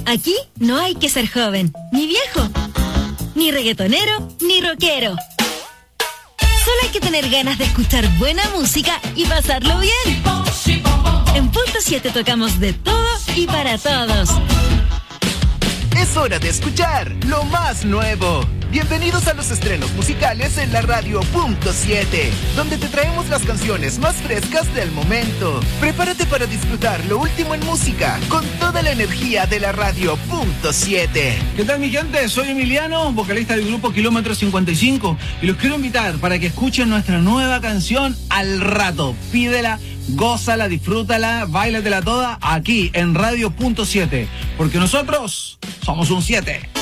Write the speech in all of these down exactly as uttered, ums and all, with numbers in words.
Aquí no hay que ser joven, ni viejo, ni reggaetonero, ni rockero. Solo hay que tener ganas de escuchar buena música y pasarlo bien. En Punto siete tocamos de todo y para todos. Es hora de escuchar lo más nuevo. Bienvenidos a los estrenos musicales en la radio Punto siete, donde te traemos las canciones más frescas del momento. Prepárate para disfrutar lo último en música con toda la energía de la radio Punto siete. ¿Qué tal, mi gente? Soy Emiliano, vocalista del grupo Kilómetro cincuenta y cinco, y los quiero invitar para que escuchen nuestra nueva canción Al Rato. Pídela, gózala, disfrútala, báilatela toda aquí en radio Punto siete, porque nosotros somos un siete.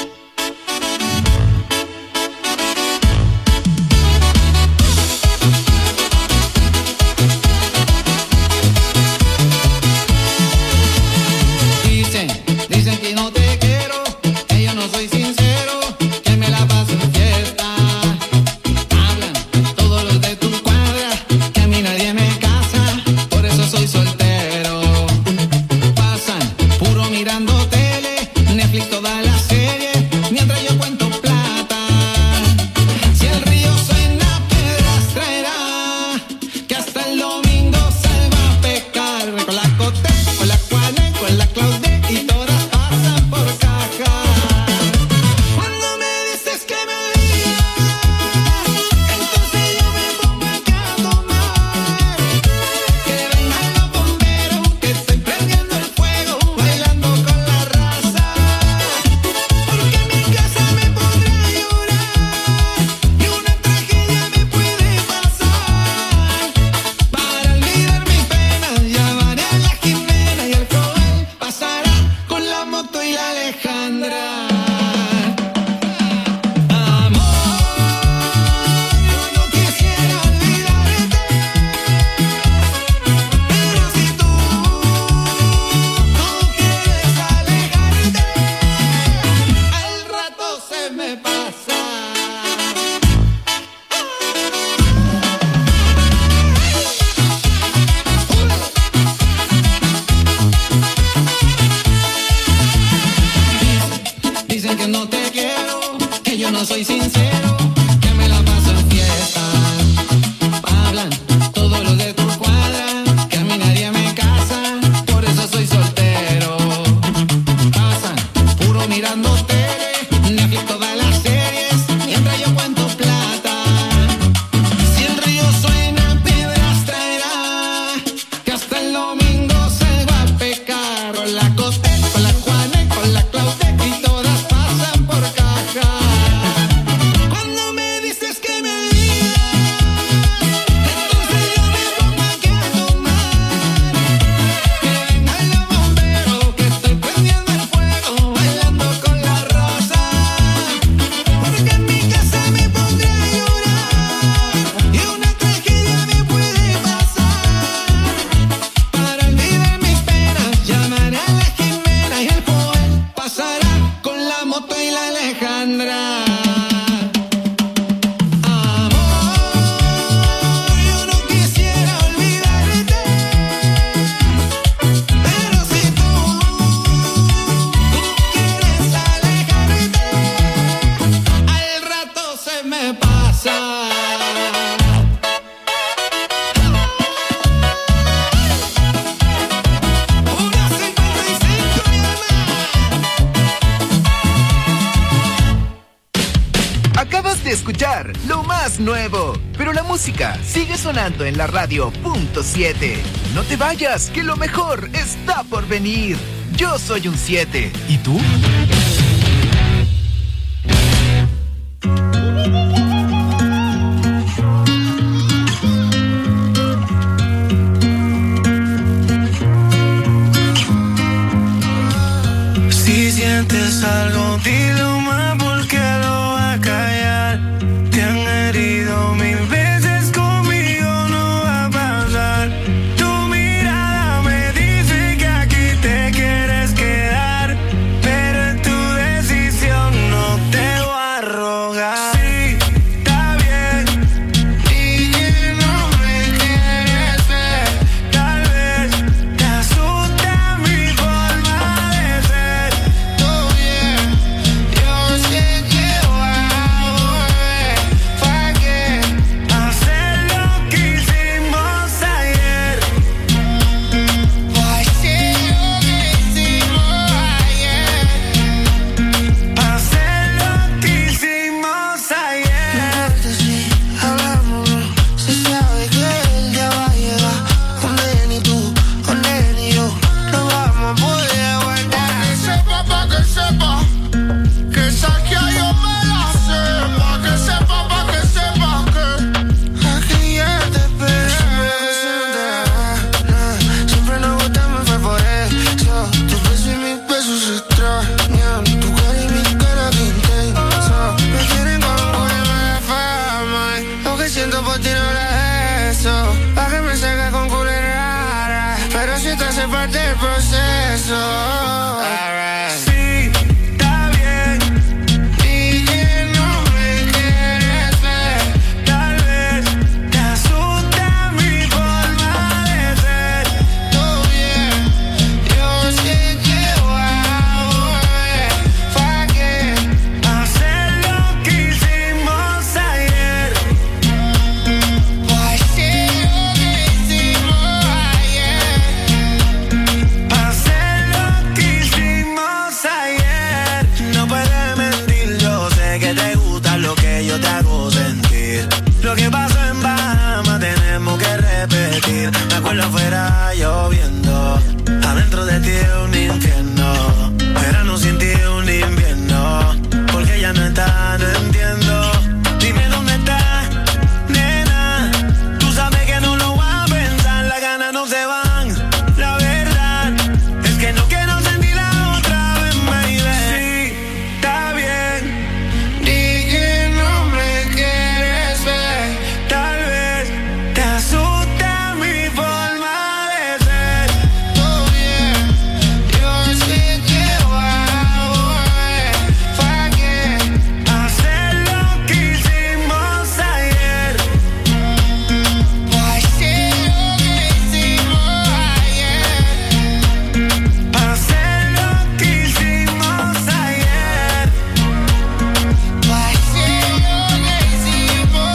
Dicen que no te quiero, que yo no soy sincero, que me la paso en fiesta. Hablan todos los de tu cuadra, que a mí nadie me casa, por eso soy soltero. Pasan puro mirando tele, Netflix toda la serie, mientras yo cuento plata. Si el río suena, piedras traerá, que hasta el domingo se va a pecar. Con la Cote, con la Juana, con la Claudia y todas. No soy sincero, que me la paso en fiesta. Hablan todos los de tu cuadra, que a mí nadie me casa, por eso soy soltero. Pasan puro mirando tele, Netflix todas las series, mientras yo cuento plata. Si el río suena, piedras traerá, que hasta el domingo se va a pecar. Con la Cote, con la Juana, con la Claudia y todas pasan por caja. Escuchar lo más nuevo, pero la música sigue sonando en la radio Punto siete. No te vayas, que lo mejor está por venir. Yo soy un siete. ¿Y tú? Si sientes algo, dilo más, porque lo va a callar. Te han herido mil veces, conmigo no va a pasar. Tu mirada me dice que aquí te quieres quedar, pero es tu decisión, no te voy a rogar. Sí, está bien, y que no me quieres ver. Tal vez te asusta mi forma de ser. parte del proceso. Alright. Sí, está bien. Y que no me quieres ver. Tal vez te asusta mi forma de ser. Todo bien, yo sé que voy a volver. ¿Pa' qué? Hacer lo que hicimos ayer. Hacer lo que hicimos ayer. Hacer lo que hicimos ayer. No puedes mentir, yo sé que te gusta lo que yo te hago sentir. Lo que pasó en Bahamas tenemos que repetir. Me acuerdo afuera lloviendo, adentro de ti es un infierno. Verano sin ti es un invierno. Porque ya no está, no entiendo. Dime dónde está, nena. Tú sabes que no lo voy a pensar. Las ganas no se van. La verdad es que no quiero sentirla otra vez, baby. Sí, está bien. Di que no me quieres ver. Tal vez te asusta mi forma de ser. Todo bien, yo sé que voy a volver. ¿Pa' qué? Hacer lo que hicimos ayer. Hacer lo que hicimos ayer. Hacer lo que hicimos ayer. Hacer lo que hicimos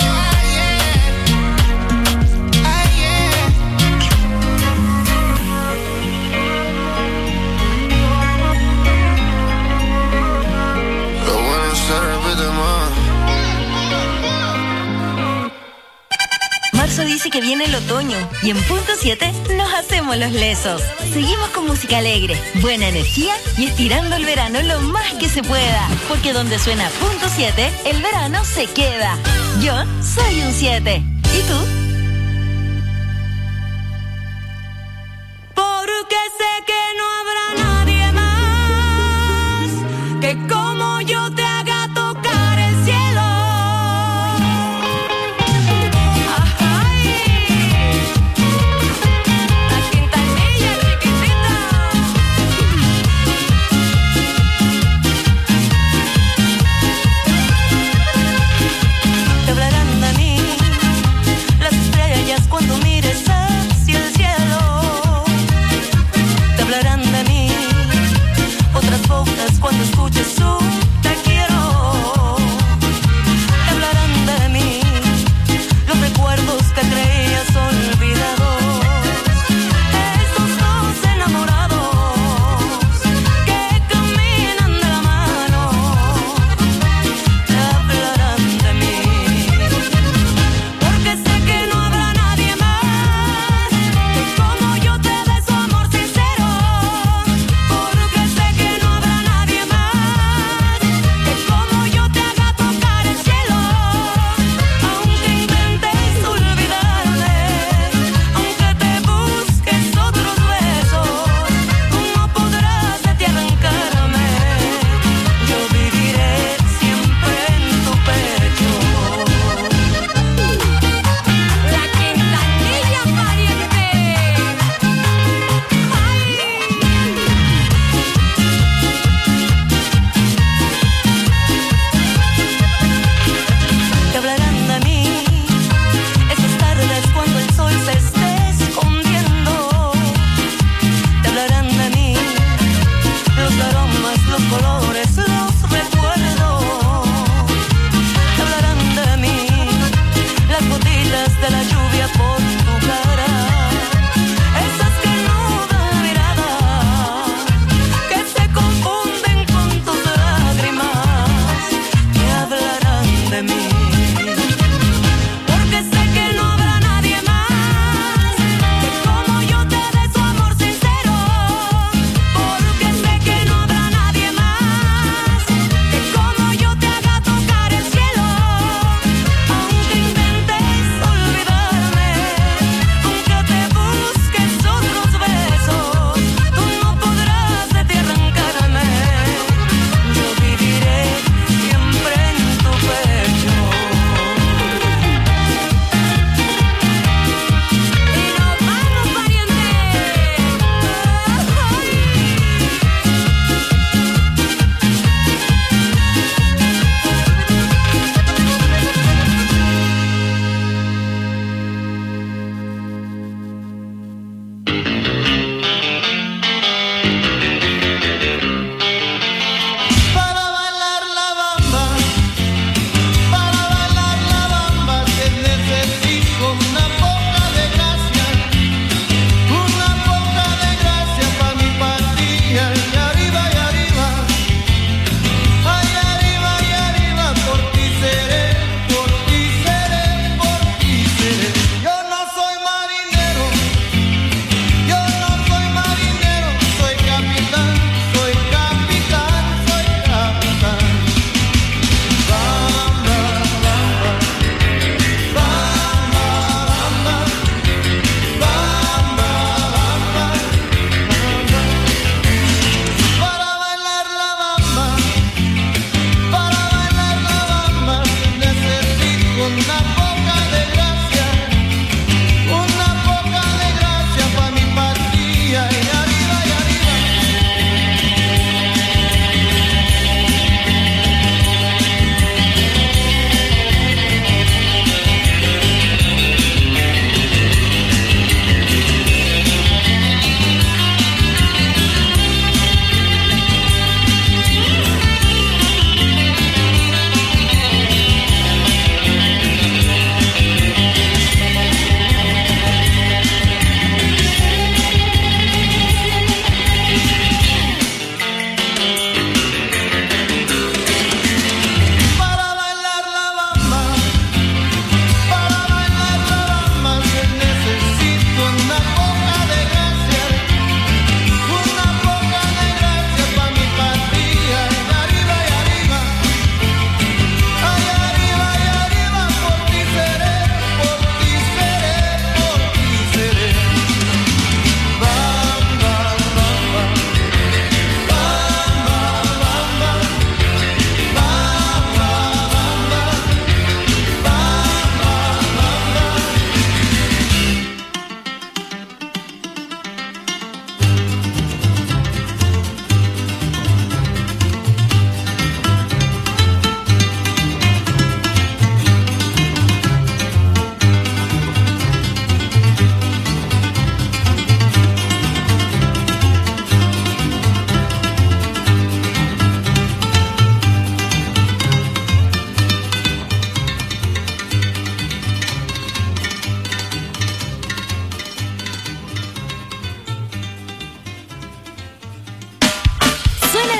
ayer. Ayer. Lo bueno se repite más. Marzo dice que viene el otoño y en Punto siete nos hacemos los lesos. Seguimos con música alegre, buena energía y estirando el verano lo más que se pueda. Porque donde suena Punto siete, el verano se queda. Yo soy un siete. ¿Y tú? Porque sé que no habrá nadie más que como yo te haga tocar el cielo. Ay, la quintanilla chiquitita. Te hablarán de mí las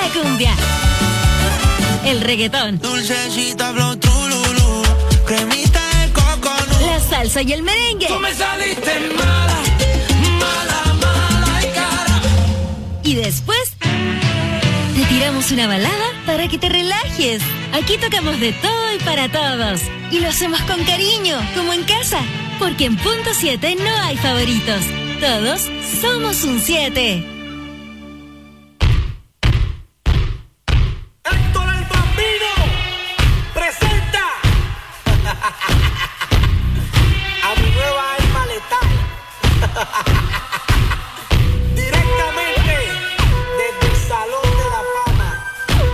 la cumbia, el reggaetón, Dulcecita, flow, trululú, cremita de coconut. la salsa y el merengue. Tú me saliste mala, mala, mala y cara. Y después te tiramos una balada para que te relajes. Aquí tocamos de todo y para todos. Y lo hacemos con cariño, como en casa. Porque en Punto siete no hay favoritos. Todos somos un siete. Héctor el Bambino presenta a mi nueva alma letal. Directamente desde el Salón de la Fama.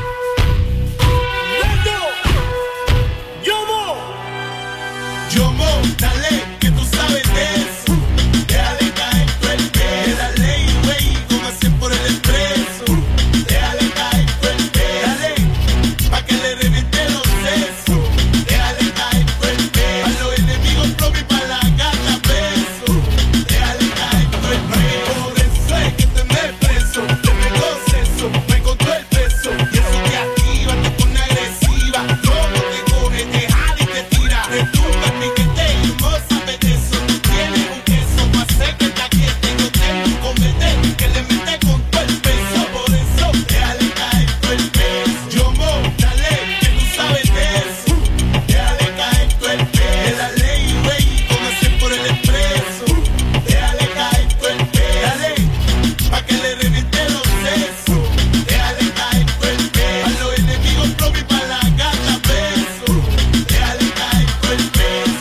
Yo, Yomo. Yomo, dale, que tú sabes de eso. Déjale caer tu el pelo. La ley, güey, como cien por el expreso. Déjale caer tu el pelo. Dale, pa' que le reviente los sesos. Déjale caer tu el pelo. A los enemigos propios y pa' la gata beso. Déjale caer tu el pelo. Por eso es que te me preso. Te me conceso, me encontró el peso. Y eso te activa, te pone agresiva. Como te coge, te jala y te tira. Te tumba, piquete y hermosa de eso. Tú tienes un queso pa' hacer que te aquiete. Yo tengo un comete que le mete con todo el peso. Por eso, déjale caer todo el peso. Yomo, dale, que tú sabes de eso. Déjale caer todo el peso. La ley, güey, como hacer por el expreso. Déjale caer todo el peso. Dale, pa' que le reviente los sesos. Déjale caer todo el peso. A los enemigos propios y pa' la gata beso. Déjale caer todo el peso.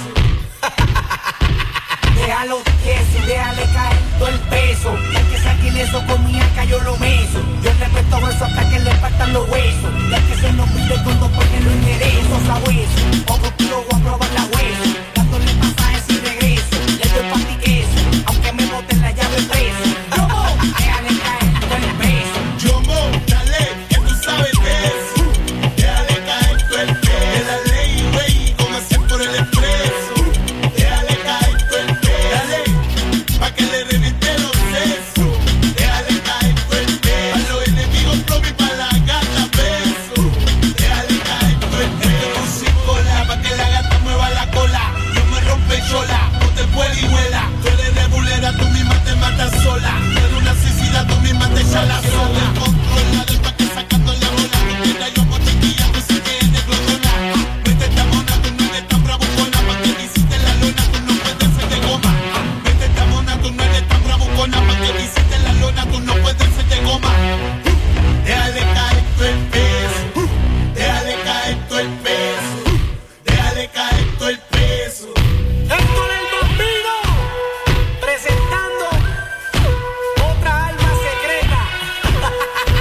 Déjalo tieso, déjale caer todo el peso. El que saque eso con mi acá yo lo meso. Yo le presto eso hasta que le faltan los huesos. Y el que se nos pide todo porque lo enderezo, sabueso. Otro tiro voy a probar la hueso. Dándole pasajes y regreso. Le doy pa' ti queso, aunque me boten la llave preso. Yomo, déjale caer todo el peso. Yomo, dale, que tú sabes de eso. Déjale caer todo el peso. La ley, güey, como hacer por el expreso. Déjale caer todo el peso. Dale, pa' que le reviente los sesos. Déjale caer todo el peso. A los enemigos propios y pa' la gata beso. Déjale caer todo el peso. Musicola, pa' que la gata mueva la cola. No me rompe chola, no te vuela y vuela. Tú eres rebulera, tú misma te matas sola. Tú eres una suicida, tú misma te echas la sola. Controla del pa' que sacando la bola. No quiera yo con chiquilla, tú sí que eres glotona. Vete esta mona, tú no eres tan bravucona. Pa' que te hiciste la lona, tú no puedes ser de goma. Vete esta mona, tú no eres tan bravucona. Pa' que te hiciste la lona, tú no puedes ser de goma. Déjale caer todo el peso. Déjale caer todo el peso. Déjale caer todo el peso. Héctor el Bambino presentando otra alma secreta.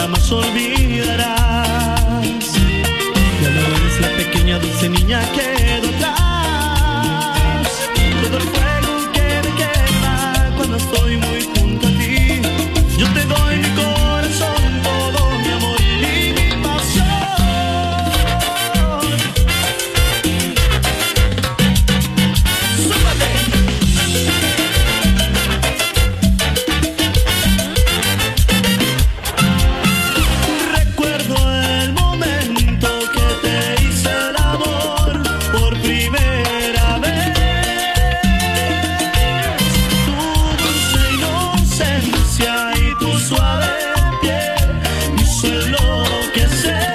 jamás olvidarás. Ya no eres la pequeña dulce niña que quedó atrás. Todo el fuego que me quema cuando estoy muy junto a ti. Yo te doy mi corazón, todo mi amor y mi pasión. ¡Súbate! Recuerdo el momento que te hice el amor por primera vez. Tu dulce inocencia y tu suave piel me hizo enloquecer.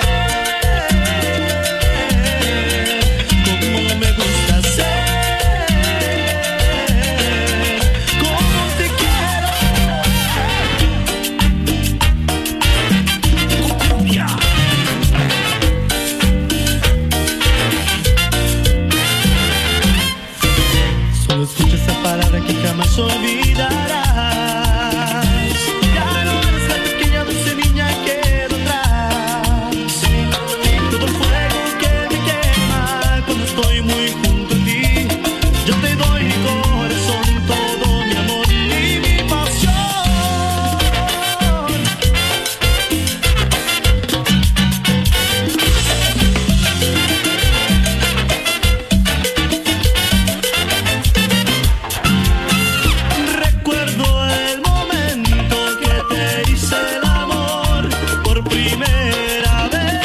Como me gusta ser, como te quiero. Cumbia. Solo escucha esa palabra que jamás olvidarás. Ya no eres la pequeña dulce niña que quedó atrás. Todo el fuego que me quema cuando estoy muy junto a ti. Yo te doy mi corazón, todo mi amor y mi pasión. Recuerdo el momento que te hice el amor por primera vez.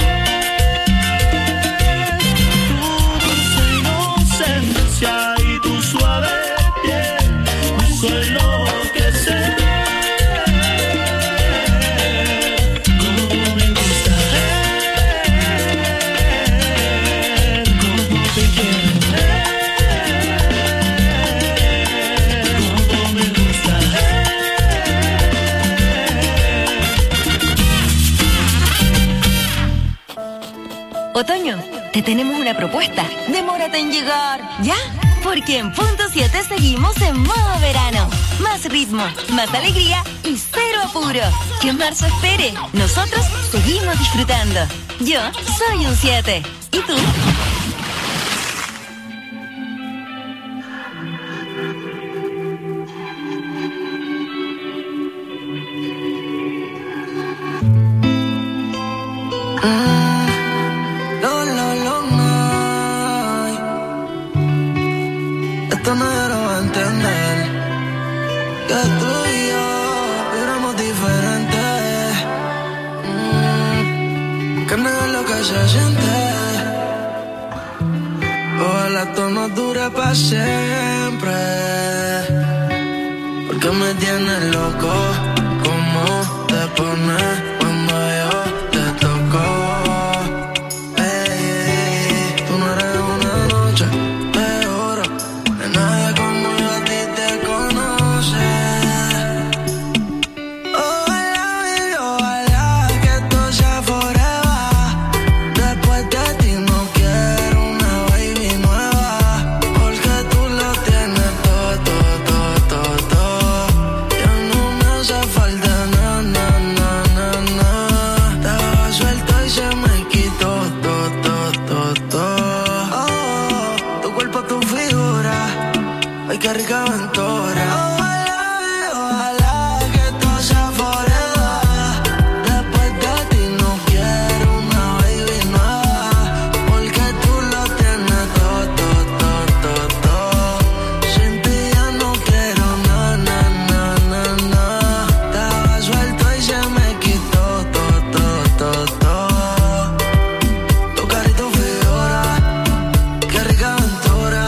Tu dulce inocencia y tu suave piel me hizo enloquecer. Como me gusta ser, como te quiero como me gusta Otoño, te tenemos una propuesta. Demórate en llegar, ¿ya? Porque en Punto siete seguimos en modo verano. Más ritmo, más alegría y cero apuro. Que marzo espere. Nosotros seguimos disfrutando. Yo soy un siete. ¿Y tú? No, no, no, no. Esto nadie lo va a entender. Que tú y yo éramos diferentes. Mm, que negar lo que se siente. Ojalá esto no dure para siempre. Porque me tienes loco. ¿Cómo te pones cuando yo te toco? Ey, tú no eres una noche de oro. De nadie como yo a ti te conoce. Ojalá, baby, ojalá que esto sea forever. Después de ti no quiero una baby nueva. Porque tú lo tienes todo, todo, todo, todo, todo. Ya no me hace falta nada, nada, nada, nada. Estaba suelto y se me quitó todo, todo, todo, todo. Oh, tu cuerpo, tu figura. Ay, qué rica aventura. Ojalá, ojalá que esto sea forever. Después de ti no quiero una baby nueva. Porque tú lo tienes todo, todo, todo, todo, todo. Sin ti ya no quiero nada, nada, nada, nada, nada. Estaba suelto y se me quitó todo, todo, todo, todo. Tu cara y tu figura. Qué rica aventura.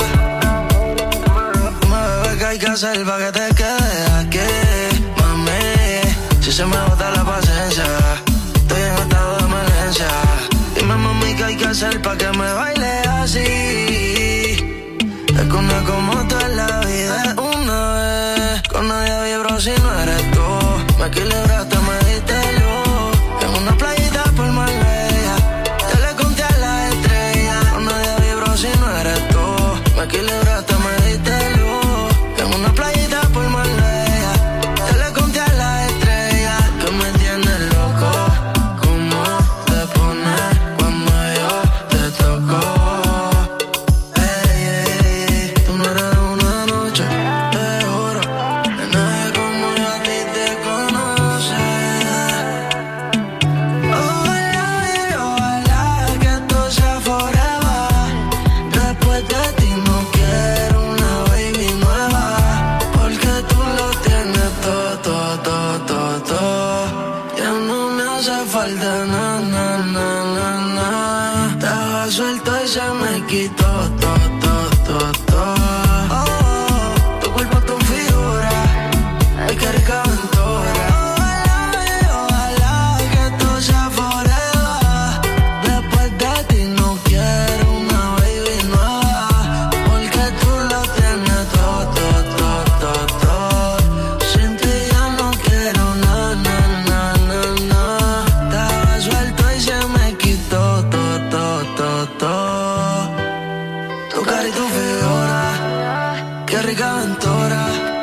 Dime, bebé, ¿qué hay que hacer pa' que te quedes aquí? Mami, si se me bota la paciencia, estoy en estado de emergencia. Dime, mami, ¿qué hay que hacer pa' que me baile así? Es que una como tú en la vida es una vez. Con nadie vibro si no eres tú. Me equilibraste, me diste luz. En una playita por Marbella, te le conté a las estrellas. Con nadie vibro si no eres tú. Me equilibraste, me diste luz. En una playita por Marbella, te le conté a las estrellas. Que me tienes loco. cantora.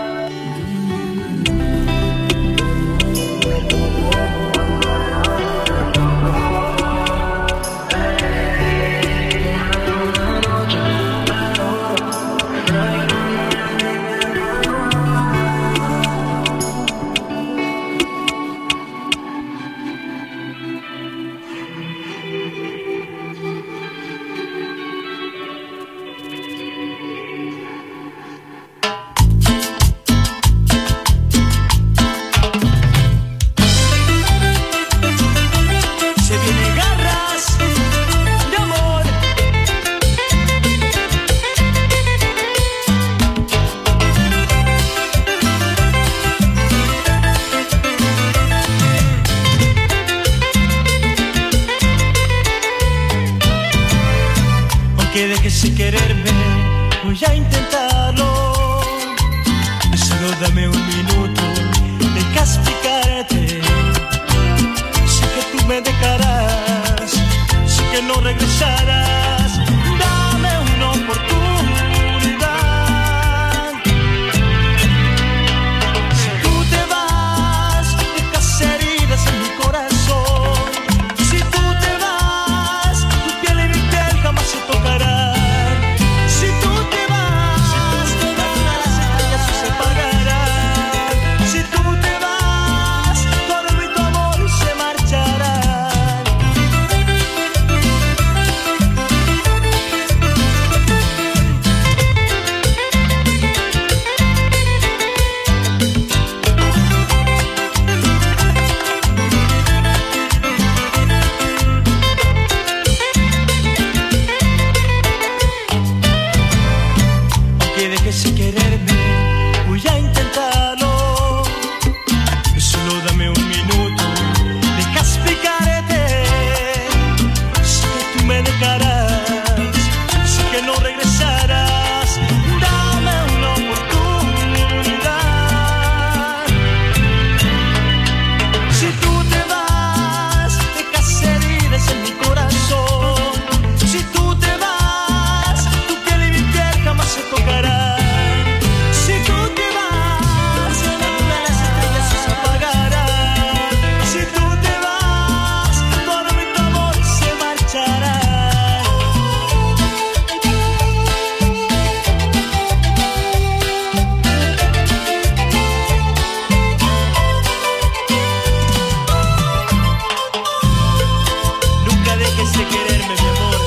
sin quererme, voy a intentarlo. Solo dame un minuto, deja explicarte. Sé que tú me dejarás, sé que no regresarás. Dame una oportunidad. Si tú te vas, dejas heridas en mi corazón. Si tú te vas, tu piel y mi piel jamás se tocarán. Si tú te vas, la luna y las estrellas se apagarán. Si tú te vas, todo mi tu amor se marchará. Aunque dejes sin quererme, voy a intentarlo. Solo dame un minuto, deja explicarte. Sé que tú me dejarás, sé que no regresarás. Dame una oportunidad. Si tú te vas, dejas heridas en mi corazón. Si tú te vas, tu piel y mi piel jamás se tocarán. Si tú te vas, la luna y las estrellas se apagarán. Si tú te vas, todo mi tu amor se marchará. Nunca dejes de quererme, mi amor.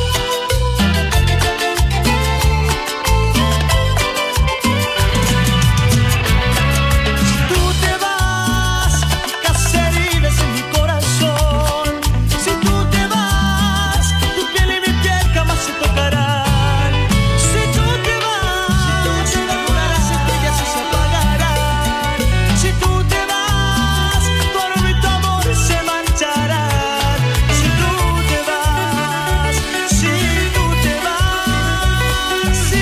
Si tú te vas, dejas heridas en mi corazón. Si tú te vas, tu piel y mi piel jamás se tocarán. Si tú te vas, la luna y las estrellas se apagarán. Si tú te vas, todo mi tu amor se marcharán. Si tú te vas, si tú te vas, si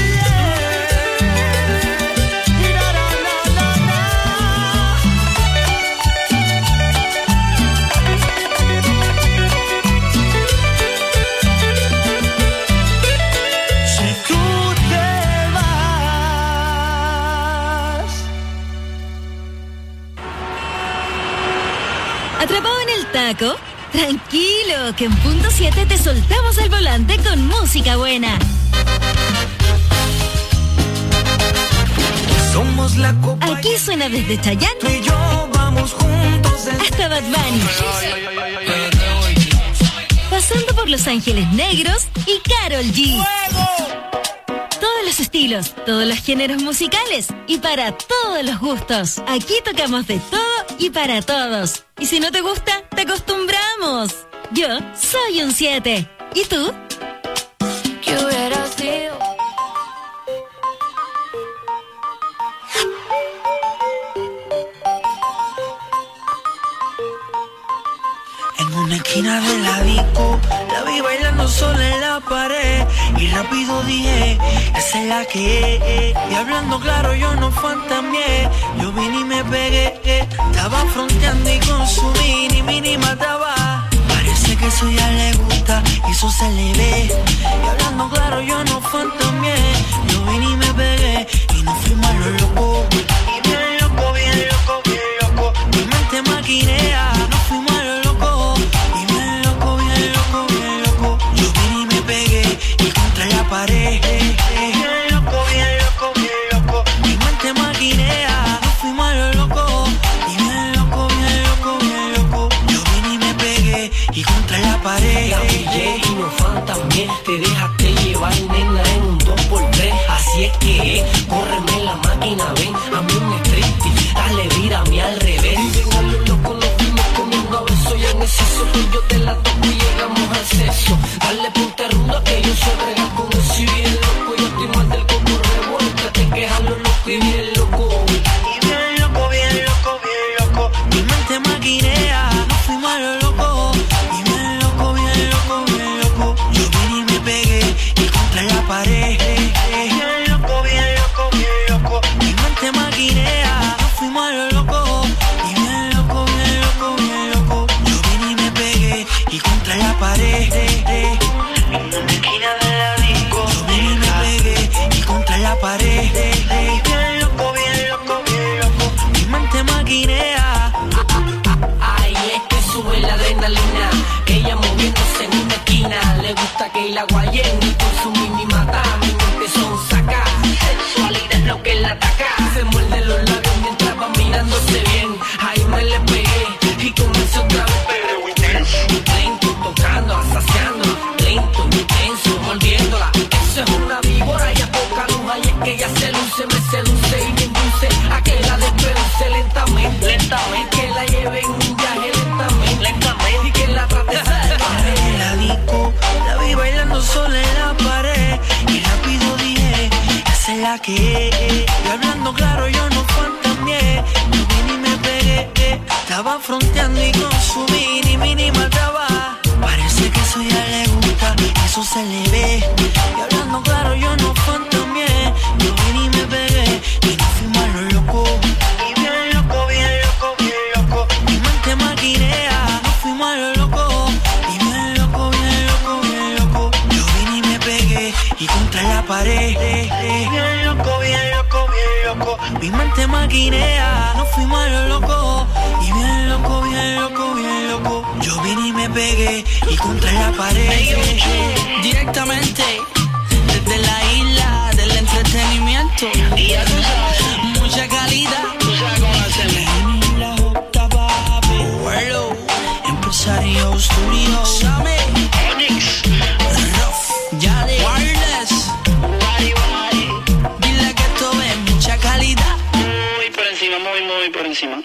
y la la la la la. Si tú te vas. ¿Atrapado en el taco? Tranquilo, que en punto siete te soltamos el volante con música buena. Somos la copa. Aquí suena desde Chayanne Tú y yo vamos juntos de... hasta Bad Bunny, pasando por Los Ángeles Negros y Karol G. Todos los estilos, todos los géneros musicales y para todos los gustos. Aquí tocamos de todo y para todos. Y si no te gusta, te acostumbramos. Yo soy un siete. ¿Y tú? ¿Qué hubiera sido? En una esquina de la disco, la vi bailando sola en la pared. Y rápido dije, esa es la que es. Y hablando claro, yo no fantameé. Yo vine y me pegué. Estaba fronteando y con su mini, mini mataba. Parece que eso ya le gusta, eso se le ve. Y hablando claro, yo no fantameé. Yo vine y me pegué y nos fuimos a lo loco. Y bien loco, bien loco, bien loco. Mi mente maquinea, nos fuimos a lo loco. Y bien loco, bien loco, bien loco. Yo vine y me pegué y contra la pared. Bien loco, bien loco, bien loco. Mi mente maquinea, nos fuimos a lo loco. Y bien loco, bien loco, bien loco. Yo vine y me pegué y contra la pared. La pillé y no fan también. Te dejaste llevar, nena, en un dos por tres. Así es que es, córreme la máquina, ven. A mí un striptease, dale, vírame al revés. Y ven a lo loco, nos fuimos comiendo a besos. Y en exceso, pues yo te la toco y llegamos al sexo. Dale ponte ruda que yo soy regal con eso. Y bien loco, yo estoy mal del coco revuelta. Te quejas lo loco y bien loco. Y bien loco, bien loco, bien loco. Mi mente maquinea, nos fuimos a lo loco. Y bien loco, bien loco, bien loco. Yo vine y me pegué y contra la pared. Bien loco, bien loco, bien loco. Mi mente maquinea, nos fuimos a lo loco. Y bien loco, bien loco, bien loco. Yo vine y me pegué y contra la pared. En una esquina de la disco. Yo vine y me pegué y contra la pared. Bien loco, bien loco, bien loco. Mi mente maquinea. Ay, es que sube la adrenalina. Ella moviéndose en una esquina. Le gusta que la guayen y con su mini mata. Mi mente son saca. Sensualidad es lo que la ataca. Se muerde los labios mientras va mirándose bien. Ahí me le pegué y comencé otra vez. Pero intenso, lento, tocando, saciando. Lento, intenso, mordiéndola. Eso es una víbora y a poca luz. Ay, es que ella se luce, me seduce y me induce a que la despeluce lentamente. Lentamente, que la lleve en un viaje lentamente. Lentamente, y que la trate salvaje. En la disco, la vi bailando sola en la pared. Y rápido dije, esa es la que es. Y hablando claro, yo no fantameé. Yo vine y me pegué. Estaba fronteando y con su mini, mini mataba. Parece que eso ya le gusta, eso se le ve. Y hablando claro, yo no fantameé. Yo vine y me pegué y nos fuimos a lo loco. Y bien loco, bien loco, bien loco. Mi mente maquinea, nos fuimos a lo loco. Y bien loco, bien loco, bien loco. Yo vine y me pegué y contra la pared. Bien loco, bien loco, bien loco. Mi mente maquinea, nos fuimos a lo loco. Y bien loco, bien loco, bien loco. Yo vine y me pegué y contra la pared. Directamente desde la isla del entretenimiento. Y ya tú sabes, mucha calidad. Tú sabes cómo hacemos. La J, papi. Bueno, empresario, studio, Same, Onyx, Ruff, Yale, Wireless, Body, Body. Dile que esto es mucha calidad. Muy por encima, muy, muy por encima.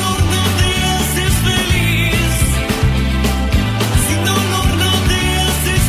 Sin dolor no te haces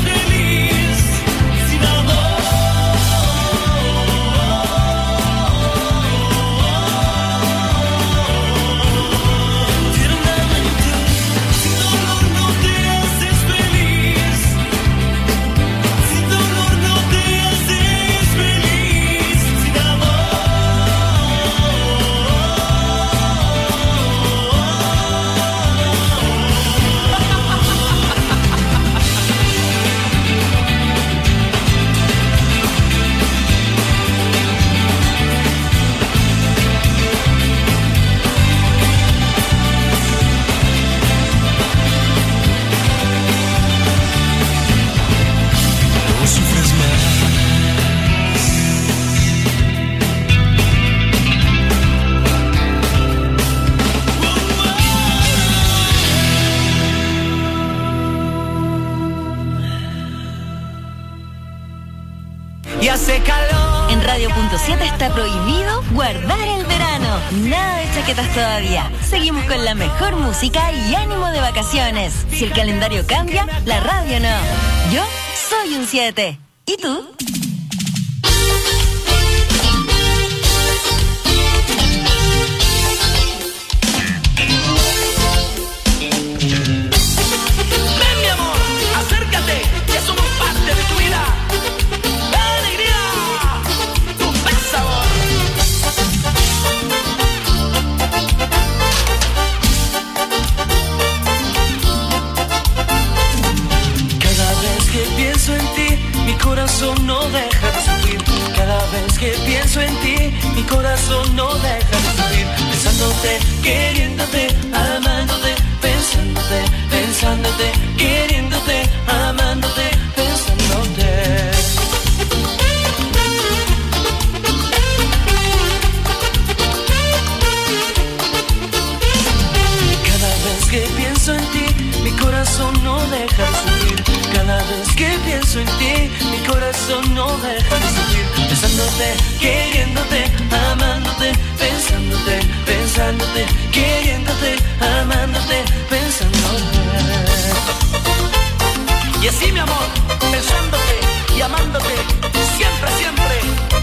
hace calor. En Radio Punto siete está prohibido guardar el verano. Nada de chaquetas todavía. Seguimos con la mejor música y ánimo de vacaciones. Si el calendario cambia, la radio no. Yo soy un siete. ¿Y tú? Ven, mi amor, acércate, ya somos parte de tu vida. ¡La alegría! ¡Tu buen sabor! Cada vez que pienso en ti, mi corazón no deja de sufrir. Cada vez que pienso en ti, mi corazón no deja de sufrir. Pensándote, queriéndote, amándote, pensándote, pensándote, queriéndote, amándote, pensándote. Cada vez que pienso en ti, mi corazón no deja de sufrir. Cada vez que pienso en ti, mi corazón no deja de sufrir. Pensándote, queriéndote, amándote, pensándote, pensándote, queriéndote, amándote, pensándote. Y así, mi amor, pensándote y amándote, siempre, siempre.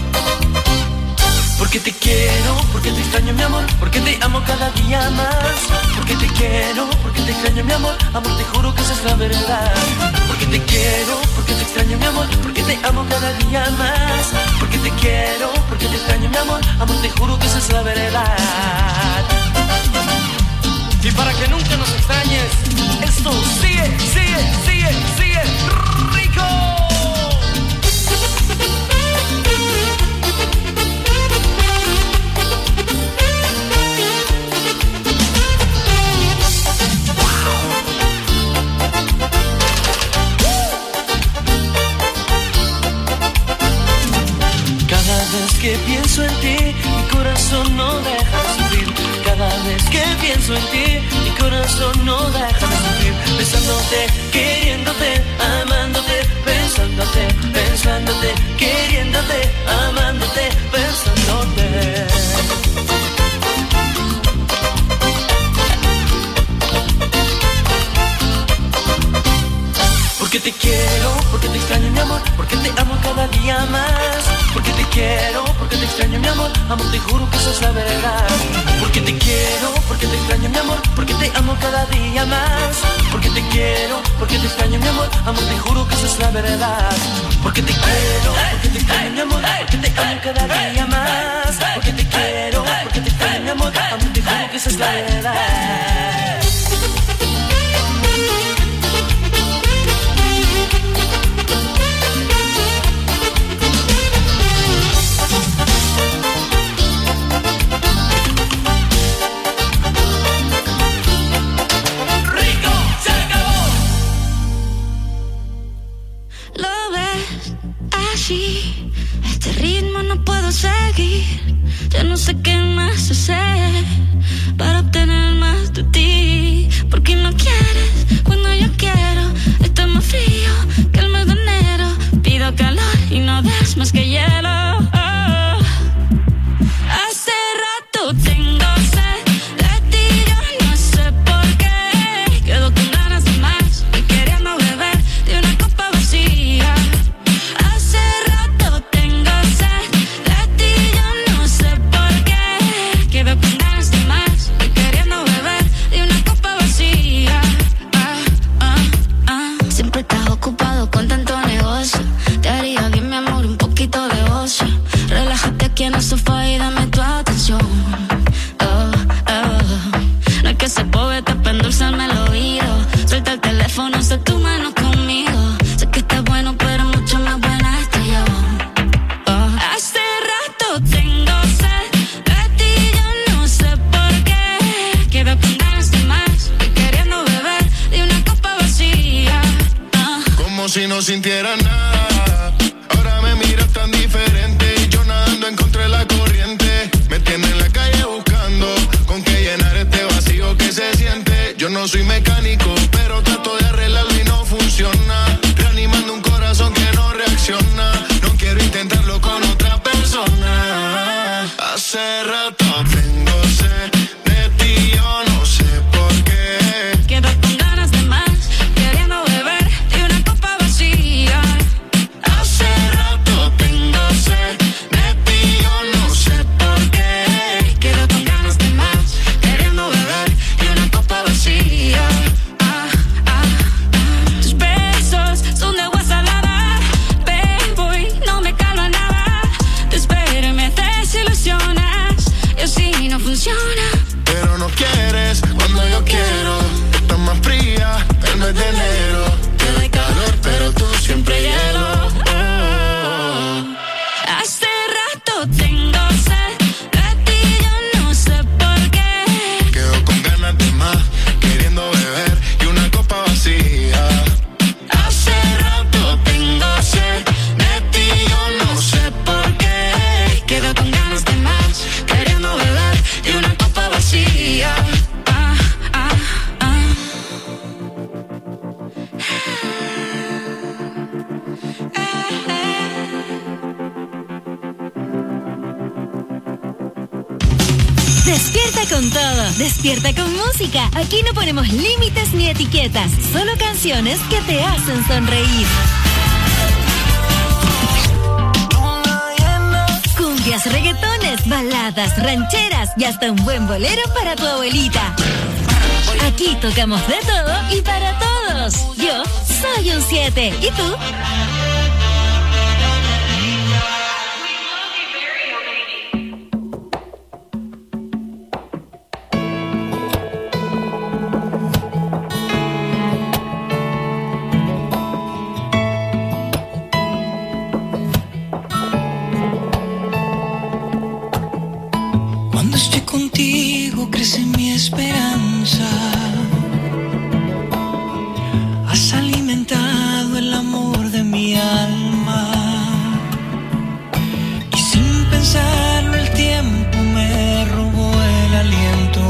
Porque te quiero, porque te extraño, mi amor, porque te amo cada día más. Porque te quiero, porque te extraño, mi amor, amor, te juro que esa es la verdad. Porque te quiero, porque te extraño, mi amor, porque te amo cada día más. Porque te quiero, porque te extraño, mi amor, amor, te juro que esa es la verdad. Y para que nunca nos extrañes, esto sigue, sigue, sigue, sigue rico. Cada vez que pienso en ti, mi corazón no deja de sufrir. Cada vez que pienso en ti, mi corazón no deja de sufrir. Pensándote, queriéndote, amándote, pensándote, pensándote, queriéndote, amándote, pensándote. Porque te quiero, porque te extraño, mi amor, porque te amo cada día más. Porque te quiero, porque te extraño, mi amor, amor, te juro que esa es la verdad. Porque te quiero, porque te extraño, mi amor, porque te amo cada día más. Porque te quiero, porque te extraño, mi amor, amor, te juro que esa es la verdad. Porque te quiero, porque te extraño, mi amor, porque te amo cada día más. Porque te quiero, porque te extraño, mi amor, amor, te juro que esa es la verdad. Este ritmo no puedo seguir. Ya no sé qué más hacer para obtener más de ti. Porque no quieres cuando yo quiero. Está más frío que el mes de enero. Pido calor y no das más que hielo. Oh. Hace rato tengo sed de ti. Yo no sé por qué. Quedo con ganas de más y queriendo beber de una copa vacía. En el sofá y dame tu atención. Oh, oh. No es que se poeta para endulzarme el oído. Suelta el teléfono, sé tu mano conmigo. Sé que estás bueno, pero mucho más buena estoy yo. Oh. Hace rato tengo sed de ti, yo no sé por qué. Quedo con ganas de más y queriendo beber de una copa vacía. Oh. Como si no sintiera nada. Ahora me miras tan diferente. Encontré la corriente, me tiene en la calle buscando con qué llenar este vacío que se siente. Yo no soy mecánico, pero trato de arreglarlo y no funciona. Reanimando un corazón que no reacciona. No quiero intentarlo vacía. Ah, ah, ah. Despierta con todo, despierta con música. Aquí no ponemos límites ni etiquetas, solo canciones que te hacen sonreír. Cumbias, reggaetones, baladas, rancheras y hasta un buen bolero para tu abuelita. Aquí tocamos de todo y para todos. Yo soy un siete. ¿Y tú? Cuando estoy contigo crece mi esperanza. Has alimentado el amor de mi alma. Y sin pensarlo el tiempo me robó el aliento.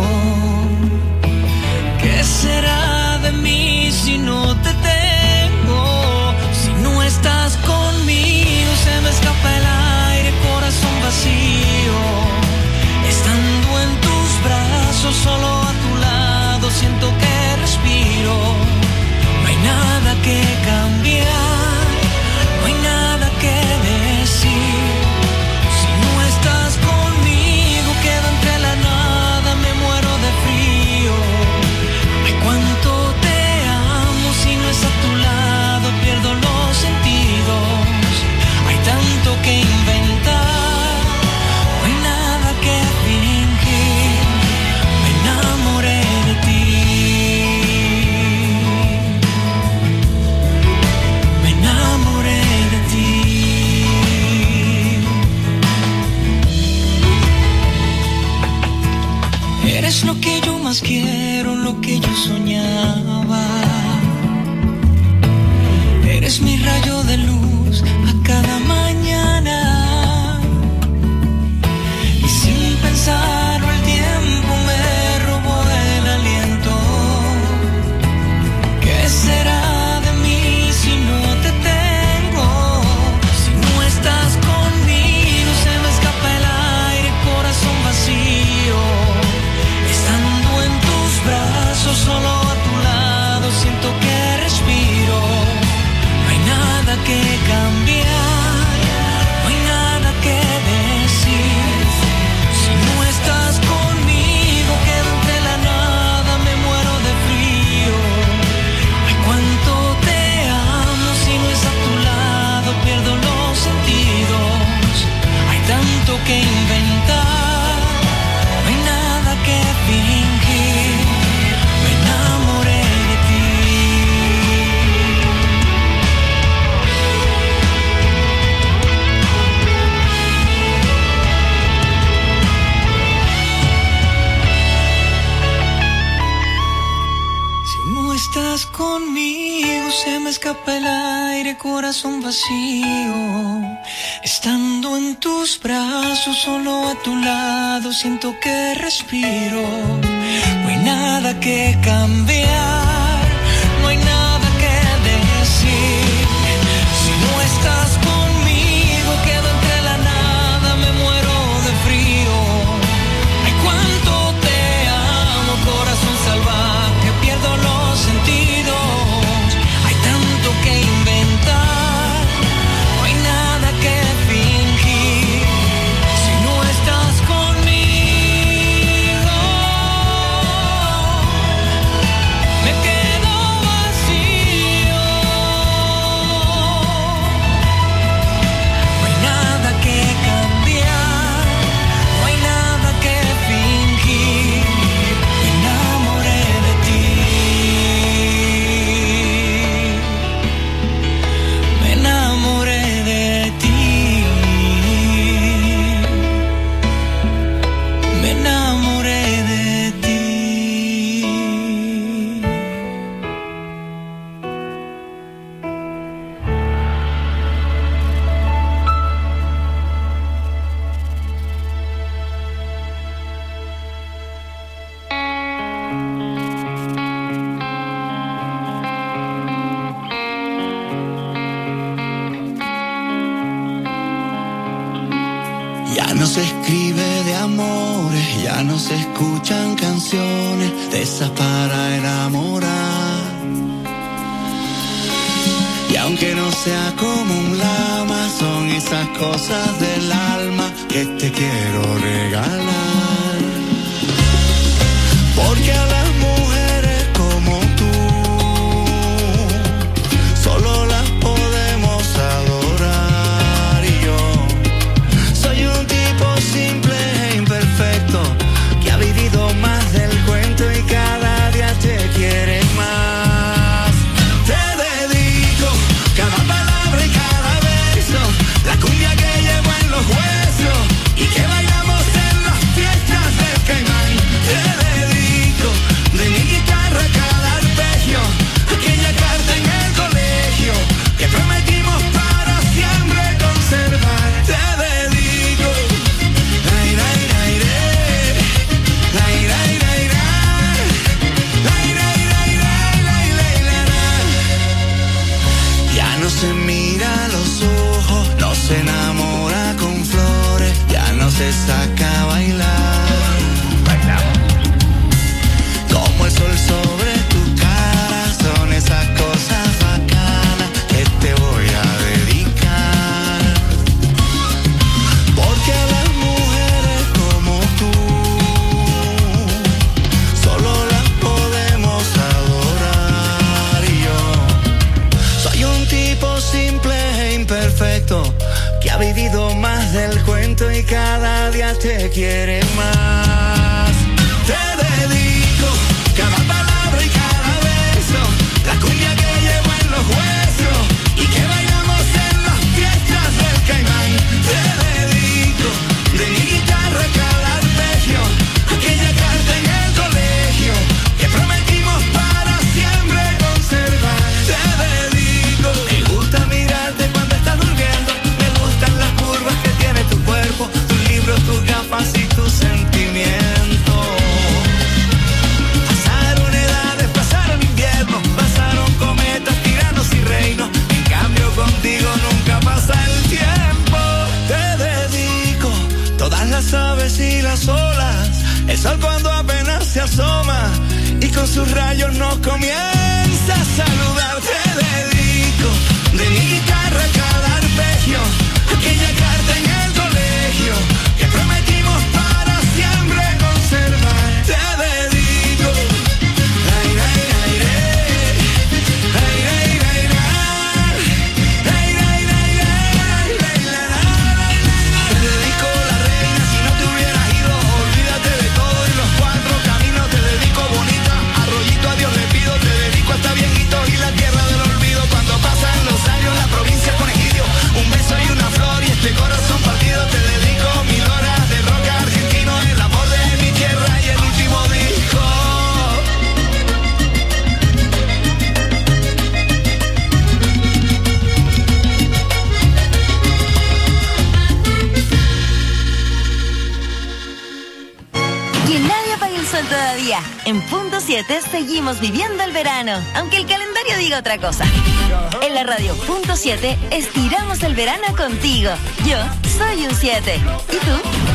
¿Qué será de mí si no te tengo? Si no estás conmigo se me escapa el aire, corazón vacío. Estando en tus brazos, solo a tu lado, siento que respiro. No hay nada que cambiar, no hay nada que decir. Si no estás conmigo, quedo entre la nada, me muero de frío. Ay, cuánto te amo, si no es a tu lado, pierdo los sentidos. Hay tanto que inventar. Eres lo que yo más quiero, lo que yo soñaba. Eres mi rayo de luz a cada mañana. Y sin pensarlo el tiempo me robó el aliento. ¿Qué será de mí si no te tengo? Si no estás conmigo se me escapa el aire, corazón vacío. Estando en tus brazos, solo a tu lado, siento que respiro. No hay nada que cambiar, no hay nada que decir. Si no estás conmigo, quedo entre la nada, me muero de frío. Ay, cuánto te amo, si no es a tu lado, pierdo los sentidos. Hay tanto que inventar. Estás conmigo, se me escapa el aire, corazón vacío. Estando en tus brazos, solo a tu lado, siento que respiro. No hay nada que cambiar, no hay nada que decir. Si no estás conmigo, quedo entre la nada, me muero de frío. Ay, cuánto te amo, corazón salvaje, pierdo los sentidos. Hay tanto que inventar, no hay nada que fingir. Si no estás conmigo, me se escribe de amores, ya no se escuchan canciones de esas para enamorar. Y aunque no sea como un lama, son esas cosas del alma que te quiero regalar. Porque a las mujeres como tú solo las podemos adorar. Y yo soy un tipo simple e imperfecto que ha vivido más del cuento y cada día te quiere más. Te dedico cada palabra y cada beso, la cumbia que llevo en los huesos y que bailamos en las fiestas del Caimán. Te dedico de mi guitarra cada arpegio, aquella carta en el colegio que prometimos para siempre conservar. Te dedico ay, ay, ay, ay, ay, ay, ay, ay, ay, ay, ay, ay, ay. Ya no se mira a los ojos, no se enamora con flores, ya no se saca a bailar. Bailamos como el sol sobre tu cara, son esas cosas bacanas que te voy a dedicar. Porque a las mujeres como tú solo las podemos adorar. Y yo soy un tipo simple e imperfecto que ha vivido más del cuento y cada día te quiere más. Te dedico cada palabra y cada beso, la cumbia que llevo en los huesos y que bailamos en las fiestas del Caimán. Te dedico de mi guitarra cada arpegio, aquella carta en el colegio que prometimos para siempre conservar. Te dedico, me gusta mirarte cuando estás durmiendo, me gustan las curvas que tiene tu cuerpo, tus libros, tus gafas y tus sentimientos. Pasaron edades, pasaron inviernos, pasaron cometas, tiranos y reinos. En cambio contigo nunca pasa el tiempo. Te dedico todas las aves y las olas, el sol cuando apenas se asoma y con sus rayos nos comienza a saludar. Te dedico de mi guitarra cada arpegio, aquella carta en el colegio que prometimos para siempre conservar. Te dedico ay, ay, ay, ay, ay, ay, ay, ay, ay, ay, ay, ay, te dedico la reina, si no te hubieras ido, olvídate de todo y los cuatro caminos. Te dedico bonita, arroyito a Dios le pido, te dedico hasta viejito y la tierra del olvido. Cuando pasan los años la provincia con egidio, un beso y una flor y este corazón partido. Te dedico mil horas de rock argentino, el amor de mi tierra y el último disco. Que nadie apague el sol todavía. En Punto siete seguimos viviendo el verano, aunque el calendario diga otra cosa. En la radio Punto siete estiramos el verano contigo. Yo soy un siete. ¿Y tú?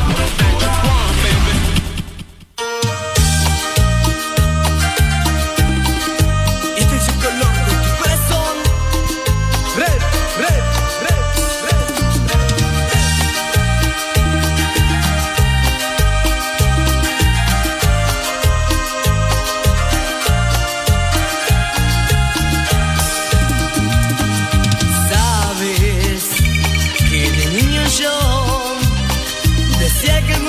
Este es el color de tu corazón. Red, red, red, red, Sabes que de niño yo decía que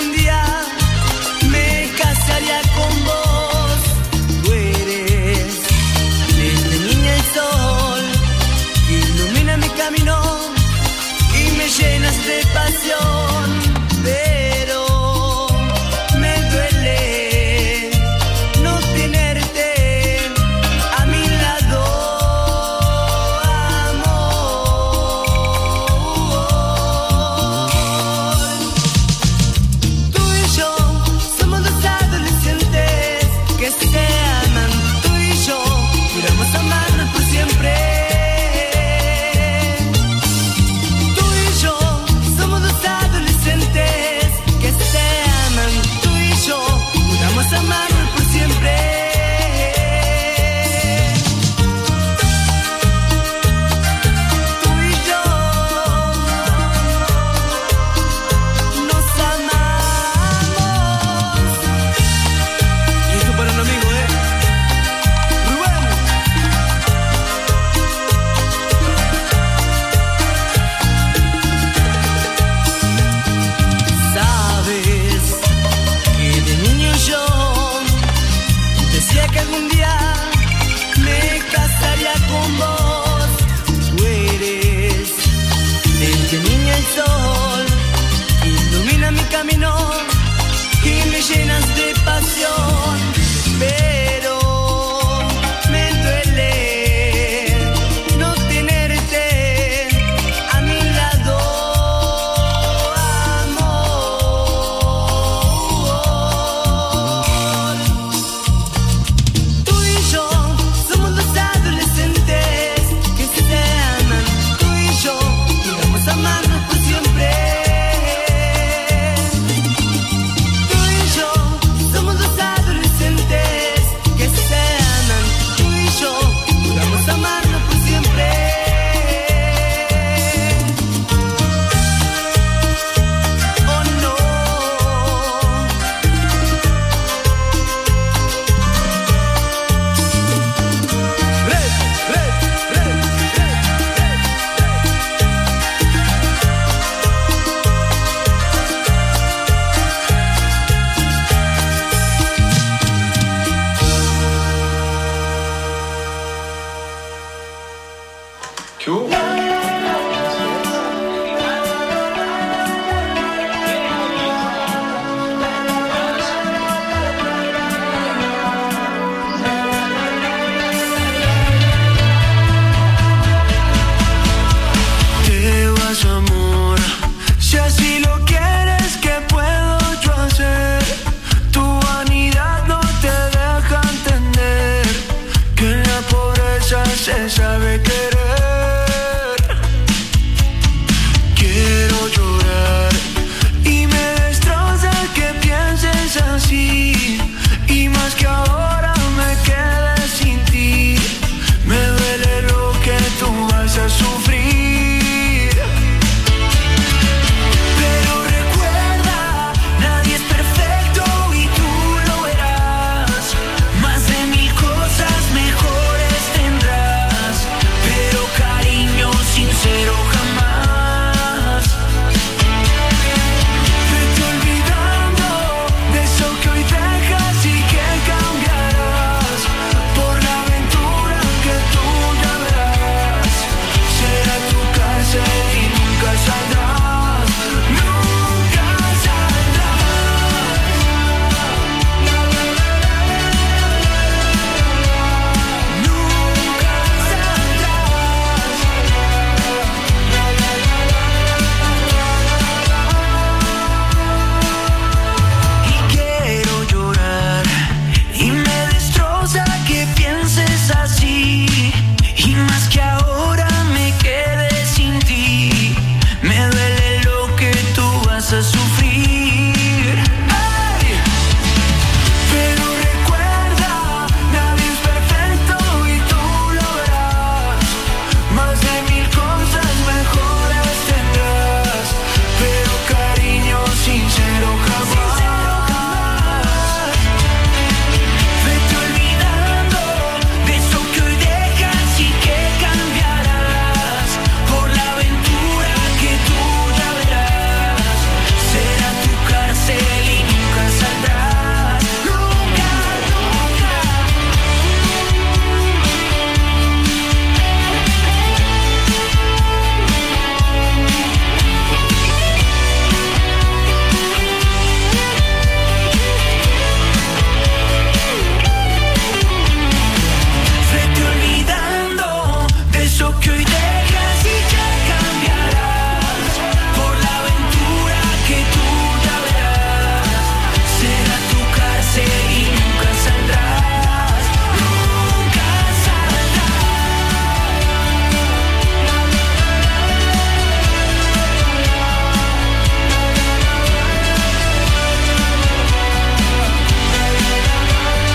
sabe que